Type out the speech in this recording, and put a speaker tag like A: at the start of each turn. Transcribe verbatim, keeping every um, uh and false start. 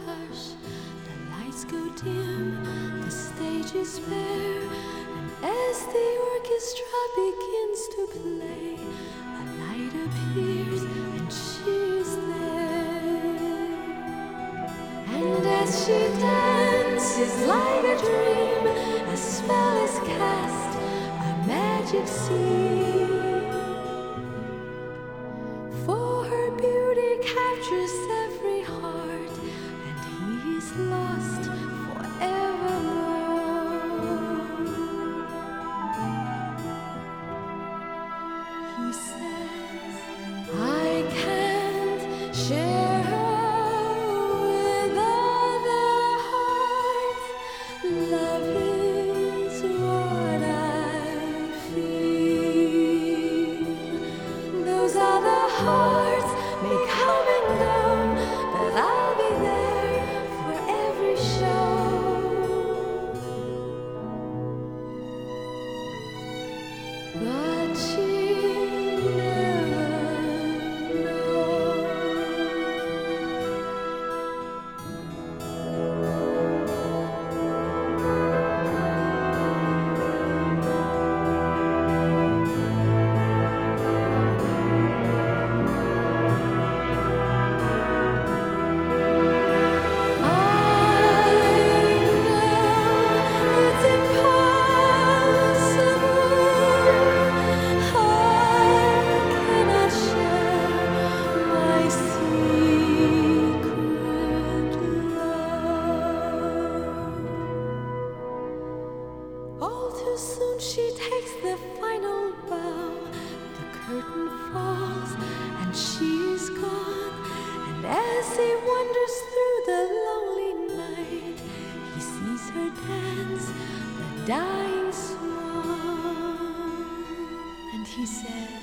A: hush, the lights go dim, the stage is bare, and as the orchestra begins to play, a light appears and she's there. And as she dances like a dream, a spell is cast, a magic scene. For her beauty captures every heart, and he is lost forevermore. He says, I can't share her with other hearts. Love is what I feel. Those other hearts may come and go, but I'll be there for every show. But she never knows. All too soon she takes the final bow. The curtain falls and she is gone. And as he wanders through the lonely night, he sees her dance, the dying swan. And he says,